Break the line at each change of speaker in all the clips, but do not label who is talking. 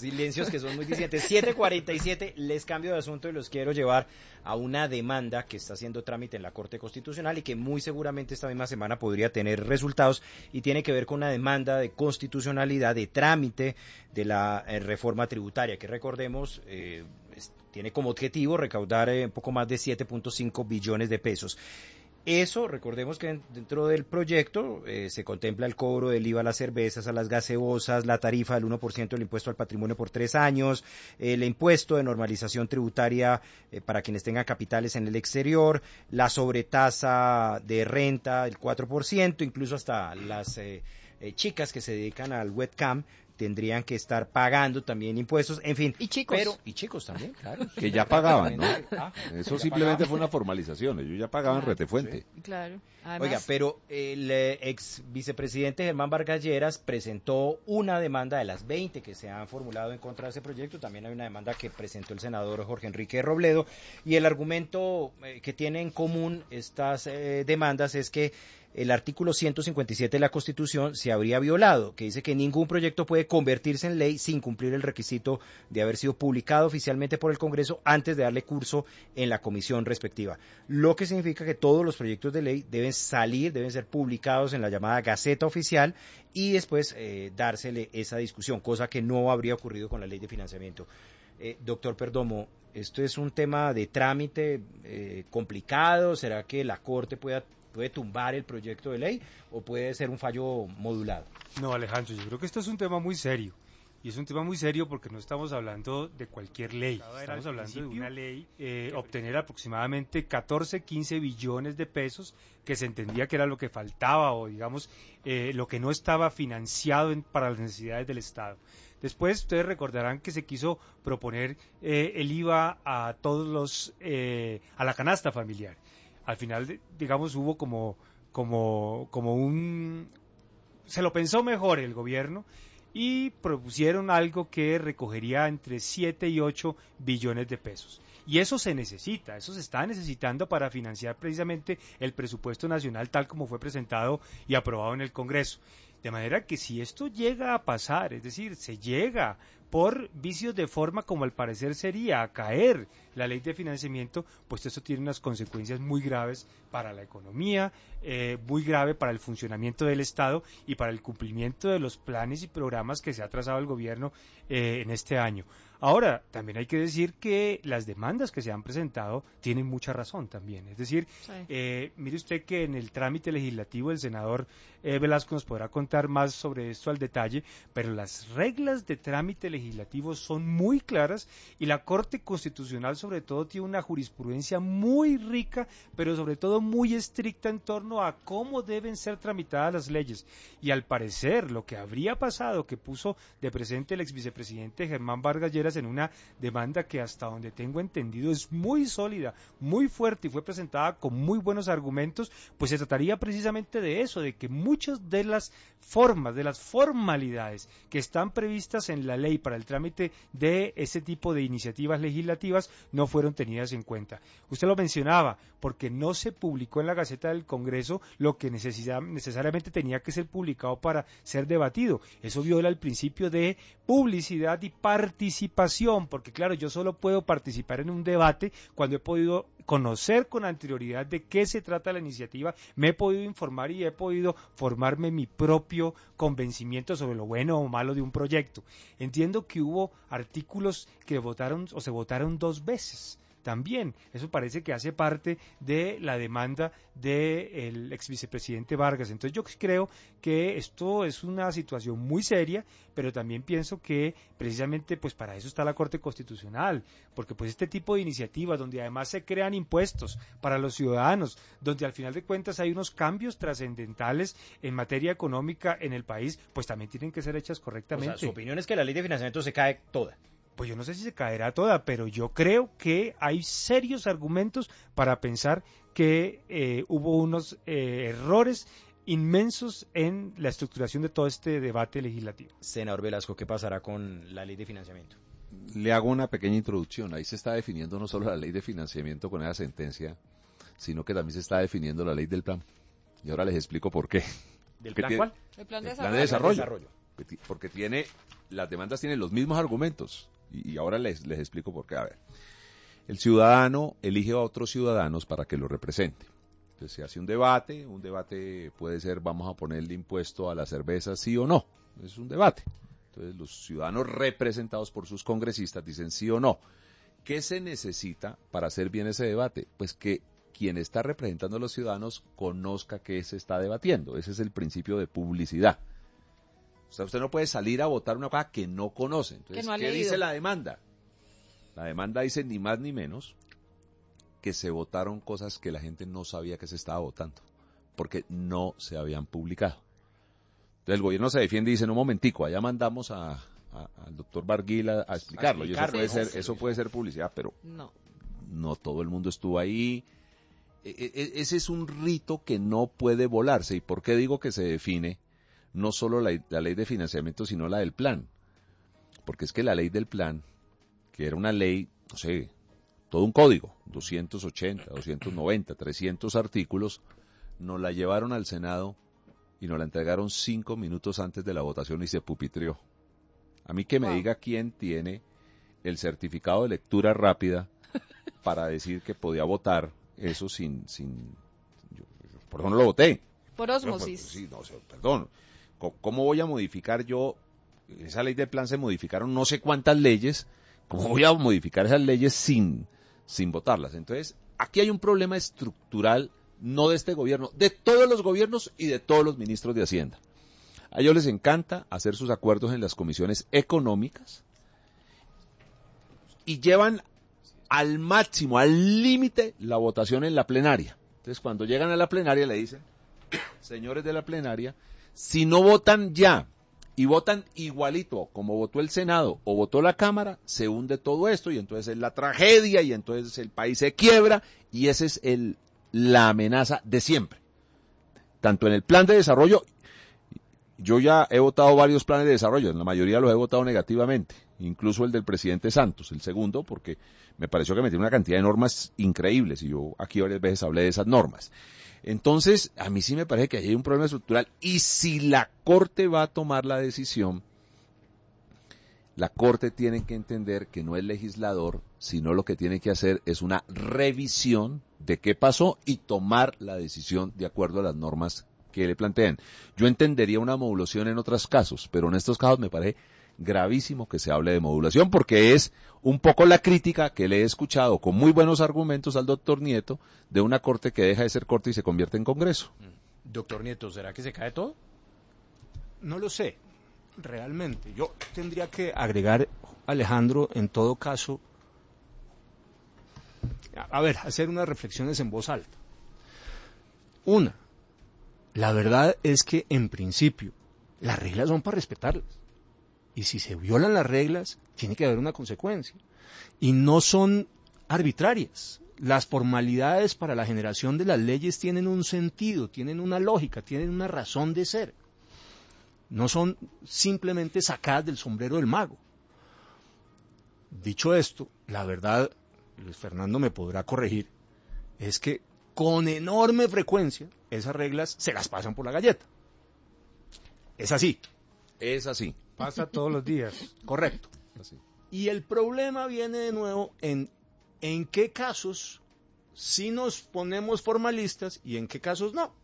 silencios que son muy disidentes. 7:47, les cambio de asunto y los quiero llevar a una demanda que está haciendo trámite en la Corte Constitucional y que muy seguramente esta misma semana podría tener resultados, y tiene que ver con una demanda de constitucionalidad de trámite de la reforma tributaria, que recordemos tiene como objetivo recaudar un poco más de 7.5 billones de pesos. Eso, recordemos que dentro del proyecto se contempla el cobro del IVA a las cervezas, a las gaseosas, la tarifa del 1% del impuesto al patrimonio por 3 años, el impuesto de normalización tributaria para quienes tengan capitales en el exterior, la sobretasa de renta del 4%, incluso hasta las chicas que se dedican al webcam tendrían que estar pagando también impuestos, en fin.
Y chicos.
Y chicos también, claro.
Que ya pagaban, ¿no? Eso
ya
simplemente
pagaban.
fue una formalización, ellos ya pagaban retefuente.
Sí, claro. Además,
Oiga, pero el ex vicepresidente Germán Vargas Lleras presentó una demanda de las 20 que se han formulado en contra de ese proyecto. También hay una demanda que presentó el senador Jorge Enrique Robledo, y el argumento que tiene en común estas demandas es que el artículo 157 de la Constitución se habría violado, que dice que ningún proyecto puede convertirse en ley sin cumplir el requisito de haber sido publicado oficialmente por el Congreso antes de darle curso en la comisión respectiva. Lo que significa que todos los proyectos de ley deben ser publicados en la llamada Gaceta Oficial y después dársele esa discusión, cosa que no habría ocurrido con la ley de financiamiento. Doctor Perdomo, ¿esto es un tema de trámite complicado? ¿Será que la Corte puede tumbar el proyecto de ley o puede ser un fallo modulado?
No, Alejandro, yo creo que esto es un tema muy serio. Y es un tema muy serio porque no estamos hablando de cualquier ley. Estamos hablando de una ley, obtener aproximadamente 14-15 billones de pesos, que se entendía que era lo que faltaba o, digamos, lo que no estaba financiado para las necesidades del Estado. Después ustedes recordarán que se quiso proponer el IVA a todos a la canasta familiar. Al final, digamos, hubo como un... Se lo pensó mejor el gobierno y propusieron algo que recogería entre 7 y 8 billones de pesos. Y eso se necesita, eso se está necesitando para financiar precisamente el presupuesto nacional tal como fue presentado y aprobado en el Congreso. De manera que si esto llega a pasar, es decir, se llega por vicios de forma como al parecer sería a caer la ley de financiamiento, pues eso tiene unas consecuencias muy graves para la economía, muy grave para el funcionamiento del Estado y para el cumplimiento de los planes y programas que se ha trazado el gobierno en este año. Ahora, también hay que decir que las demandas que se han presentado tienen mucha razón también. Es decir, sí. Mire usted que en el trámite legislativo el senador Velasco nos podrá contar más sobre esto al detalle, pero las reglas de trámite legislativo son muy claras y la Corte Constitucional sobre todo tiene una jurisprudencia muy rica, pero sobre todo muy estricta en torno a cómo deben ser tramitadas las leyes. Y al parecer lo que habría pasado, que puso de presente el ex vicepresidente Germán Vargas Lleras en una demanda que hasta donde tengo entendido es muy sólida, muy fuerte y fue presentada con muy buenos argumentos, pues se trataría precisamente de eso, de que muchas de las formas, de las formalidades que están previstas en la ley para el trámite de ese tipo de iniciativas legislativas no fueron tenidas en cuenta. Usted lo mencionaba, porque no se publicó en la Gaceta del Congreso lo que necesariamente tenía que ser publicado para ser debatido. Eso viola el principio de publicidad y participación, porque claro, yo solo puedo participar en un debate cuando he podido conocer con anterioridad de qué se trata la iniciativa, me he podido informar y he podido formarme mi propio convencimiento sobre lo bueno o malo de un proyecto. Entiendo que hubo artículos que votaron o se votaron 2 veces. También, eso parece que hace parte de la demanda del ex vicepresidente Vargas. Entonces yo creo que esto es una situación muy seria, pero también pienso que precisamente pues para eso está la Corte Constitucional, porque pues este tipo de iniciativas donde además se crean impuestos para los ciudadanos, donde al final de cuentas hay unos cambios trascendentales en materia económica en el país, pues también tienen que ser hechas correctamente.
O sea, su opinión es que la ley de financiamiento se cae toda.
Pues yo no sé si se caerá toda, pero yo creo que hay serios argumentos para pensar que hubo unos errores inmensos en la estructuración de todo este debate legislativo.
Senador Velasco, ¿qué pasará con la ley de financiamiento?
Le hago una pequeña introducción. Ahí se está definiendo no solo la ley de financiamiento con esa sentencia, sino que también se está definiendo la ley del plan. Y ahora les explico por qué.
¿Del plan cuál?
El plan de
desarrollo. porque las demandas tienen los mismos argumentos. Y ahora les explico por qué. A ver, el ciudadano elige a otros ciudadanos para que lo represente. Entonces se hace un debate puede ser, vamos a ponerle impuesto a la cerveza, sí o no. Es un debate. Entonces los ciudadanos representados por sus congresistas dicen sí o no. ¿Qué se necesita para hacer bien ese debate? Pues que quien está representando a los ciudadanos conozca qué se está debatiendo. Ese es el principio de publicidad. O sea, usted no puede salir a votar una cosa que no conoce. Entonces, ¿qué dice la demanda? La demanda dice ni más ni menos que se votaron cosas que la gente no sabía que se estaba votando, porque no se habían publicado. Entonces el gobierno se defiende y dice, no, momentico, allá mandamos al doctor Barguil a explicarlo. Y eso puede ser publicidad, pero no todo el mundo estuvo ahí. Ese es un rito que no puede volarse. ¿Y por qué digo que se define no solo la ley de financiamiento, sino la del plan? Porque es que la ley del plan, que era una ley, no sé, todo un código, 280, 290, 300 artículos, nos la llevaron al Senado y nos la entregaron 5 minutos antes de la votación y se pupitrió. A mí que me diga quién tiene el certificado de lectura rápida para decir que podía votar eso yo, por eso no lo voté.
Por ósmosis.
Perdón. ¿Cómo voy a modificar yo? Esa ley del plan se modificaron no sé cuántas leyes. ¿Cómo voy a modificar esas leyes sin votarlas? Entonces, aquí hay un problema estructural, no de este gobierno, de todos los gobiernos y de todos los ministros de Hacienda. A ellos les encanta hacer sus acuerdos en las comisiones económicas y llevan al máximo, al límite, la votación en la plenaria. Entonces, cuando llegan a la plenaria le dicen, señores de la plenaria, si no votan ya y votan igualito como votó el Senado o votó la Cámara, se hunde todo esto y entonces es la tragedia y entonces el país se quiebra y esa es la amenaza de siempre. Tanto en el plan de desarrollo, yo ya he votado varios planes de desarrollo, en la mayoría los he votado negativamente, incluso el del presidente Santos, el segundo, porque me pareció que metió una cantidad de normas increíbles y yo aquí varias veces hablé de esas normas. Entonces, a mí sí me parece que hay un problema estructural y si la Corte va a tomar la decisión, la Corte tiene que entender que no es legislador, sino lo que tiene que hacer es una revisión de qué pasó y tomar la decisión de acuerdo a las normas que le plantean. Yo entendería una modulación en otros casos, pero en estos casos me parece gravísimo que se hable de modulación porque es un poco la crítica que le he escuchado con muy buenos argumentos al doctor Nieto de una corte que deja de ser corte y se convierte en Congreso.
Doctor Nieto, ¿será que se cae todo?
No lo sé, realmente. Yo tendría que agregar, Alejandro, en todo caso, hacer unas reflexiones en voz alta. Una, la verdad es que en principio las reglas son para respetarlas. Y si se violan las reglas, tiene que haber una consecuencia. Y no son arbitrarias. Las formalidades para la generación de las leyes tienen un sentido, tienen una lógica, tienen una razón de ser. No son simplemente sacadas del sombrero del mago. Dicho esto, la verdad, Luis Fernando me podrá corregir, es que con enorme frecuencia esas reglas se las pasan por la galleta. Es así.
Es así.
Pasa todos los días.
Correcto.
Así.
Y el problema viene de nuevo en qué casos sí nos ponemos formalistas y en qué casos no.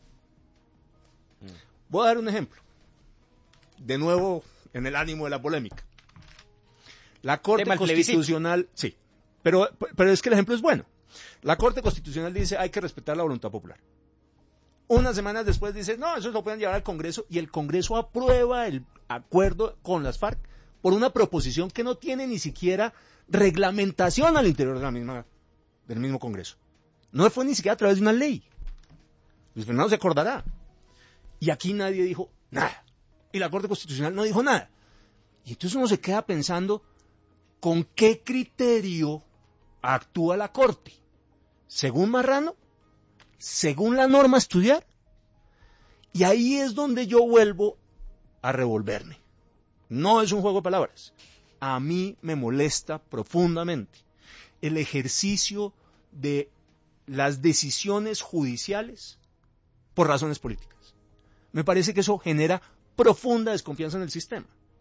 Voy a dar un ejemplo. De nuevo, en el ánimo de la polémica. La Corte Constitucional... Sí, pero es que el ejemplo es bueno. La Corte Constitucional dice hay que respetar la voluntad popular. Unas semanas después dice, no, eso lo pueden llevar al Congreso, y el Congreso aprueba el acuerdo con las FARC por una proposición que no tiene ni siquiera reglamentación al interior de del mismo Congreso. No fue ni siquiera a través de una ley. Luis Fernando se acordará. Y aquí nadie dijo nada. Y la Corte Constitucional no dijo nada. Y entonces uno se queda pensando, ¿con qué criterio actúa la Corte? ¿Según Marrano? ¿Según la norma a estudiar? Y ahí es donde yo vuelvo a revolverme. No es un juego de palabras. A mí me molesta profundamente el ejercicio de las decisiones judiciales por razones políticas. Me parece que eso genera profunda desconfianza en el sistema.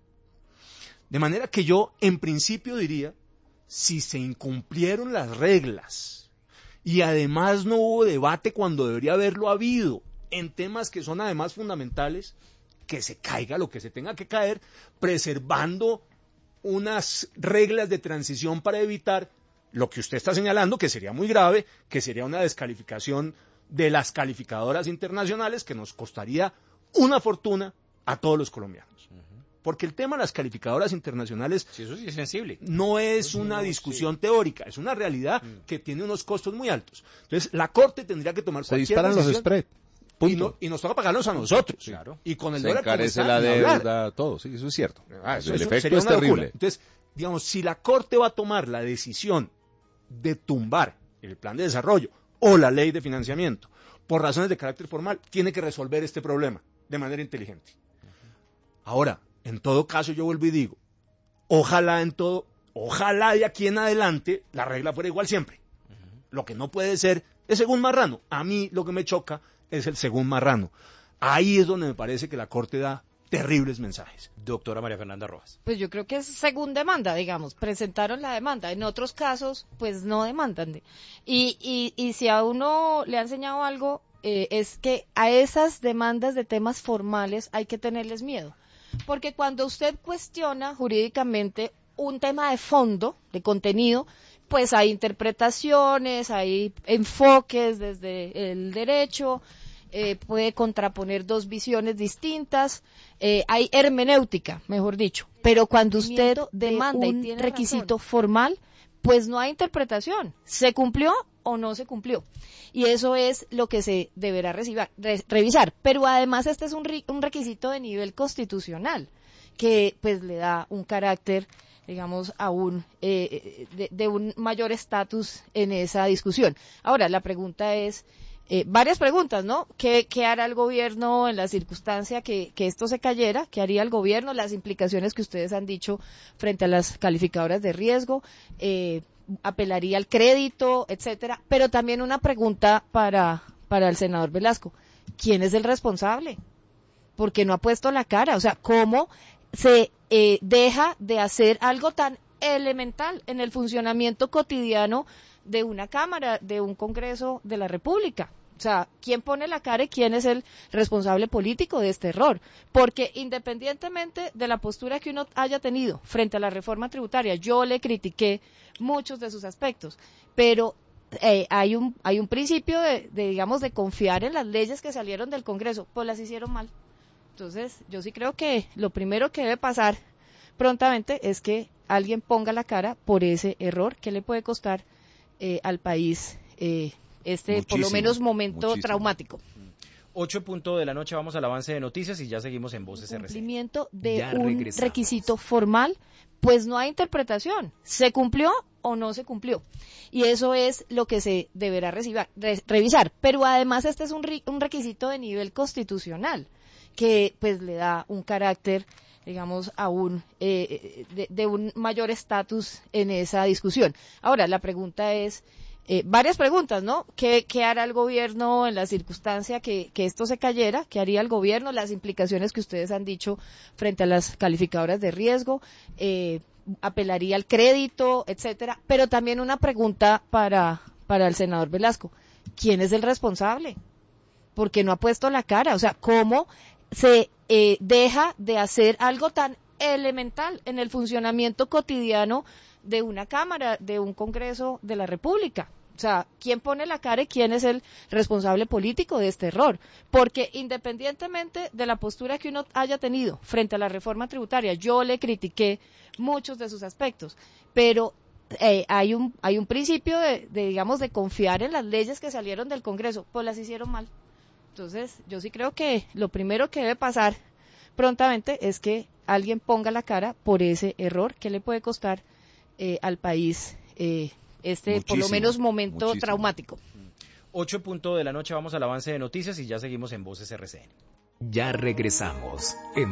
De manera que yo, en principio, diría, si se incumplieron las reglas y además no hubo debate cuando debería haberlo habido en temas que son además fundamentales, que se caiga lo que se tenga que caer, preservando unas reglas de transición para evitar lo que usted está señalando, que sería muy grave, que sería una descalificación de las calificadoras internacionales que nos costaría una fortuna a todos los colombianos. Porque el tema de las calificadoras internacionales
eso sí es sensible.
No es una discusión teórica, es una realidad que tiene unos costos muy altos. Entonces, la Corte tendría que tomar cualquier decisión. Se disparan los spread. Y nos toca pagarlos a nosotros.
Sí.
Claro. Y con el
se
dólar
encarece la deuda, todo. Sí, eso es cierto. El efecto es terrible.
Entonces, digamos, si la Corte va a tomar la decisión de tumbar el plan de desarrollo o la ley de financiamiento por razones de carácter formal, tiene que resolver este problema de manera inteligente. Ahora, en todo caso, yo vuelvo y digo, ojalá de aquí en adelante la regla fuera igual siempre. Lo que no puede ser es según marrano. A mí lo que me choca es el según marrano. Ahí es donde me parece que la Corte da terribles mensajes.
Doctora María Fernanda Rojas.
Pues yo creo que es según demanda, digamos, presentaron la demanda. En otros casos, pues no demandan. Y si a uno le ha enseñado algo, es que a esas demandas de temas formales hay que tenerles miedo. Porque cuando usted cuestiona jurídicamente un tema de fondo, de contenido, pues hay interpretaciones, hay enfoques desde el derecho, puede contraponer dos visiones distintas, hay hermenéutica, mejor dicho. Pero cuando usted demanda y tiene requisito formal, pues no hay interpretación. ¿Se cumplió o no se cumplió? Y eso es lo que se deberá revisar. Pero además este es un requisito de nivel constitucional, que pues le da un carácter, digamos, aún de un mayor estatus en esa discusión. Ahora, la pregunta es, varias preguntas, ¿no? ¿Qué hará el gobierno en la circunstancia que esto se cayera? ¿Qué haría el gobierno? Las implicaciones que ustedes han dicho frente a las calificadoras de riesgo, apelaría al crédito, etcétera. Pero también una pregunta para el senador Velasco. ¿Quién es el responsable? Porque no ha puesto la cara. O sea, ¿cómo se deja de hacer algo tan elemental en el funcionamiento cotidiano de una Cámara, de un Congreso de la República? O sea, ¿quién pone la cara y quién es el responsable político de este error? Porque independientemente de la postura que uno haya tenido frente a la reforma tributaria, yo le critiqué muchos de sus aspectos, pero hay un principio digamos, de confiar en las leyes que salieron del Congreso, pues las hicieron mal. Entonces, yo sí creo que lo primero que debe pasar prontamente es que alguien ponga la cara por ese error que le puede costar al país por lo menos momento traumático.
8:00 de la noche, vamos al avance de noticias y ya seguimos en Voces RCN.
Cumplimiento de un requisito formal, pues no hay interpretación. ¿Se cumplió o no se cumplió? Y eso es lo que se deberá revisar. Pero además este es un requisito de nivel constitucional, que pues le da un carácter, digamos, aún de un mayor estatus en esa discusión. Ahora, la pregunta es, varias preguntas, ¿no? ¿Qué hará el gobierno en la circunstancia que esto se cayera? ¿Qué haría el gobierno? Las implicaciones que ustedes han dicho frente a las calificadoras de riesgo, apelaría al crédito, etcétera. Pero también una pregunta para el senador Velasco. ¿Quién es el responsable? Porque no ha puesto la cara. O sea, ¿cómo se deja de hacer algo tan elemental en el funcionamiento cotidiano de una Cámara, de un Congreso de la República? O sea, ¿quién pone la cara y quién es el responsable político de este error? Porque independientemente de la postura que uno haya tenido frente a la reforma tributaria, yo le critiqué muchos de sus aspectos, pero hay un principio digamos, de confiar en las leyes que salieron del Congreso, pues las hicieron mal. Entonces, yo sí creo que lo primero que debe pasar prontamente es que alguien ponga la cara por ese error que le puede costar al país por lo menos momento traumático.
8:00 de la noche, vamos al avance de noticias y ya seguimos en Voces RCN.
Ya regresamos en